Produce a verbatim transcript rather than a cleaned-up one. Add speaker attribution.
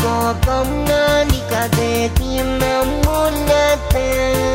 Speaker 1: có công na đi cả về tim em muốn nghe tên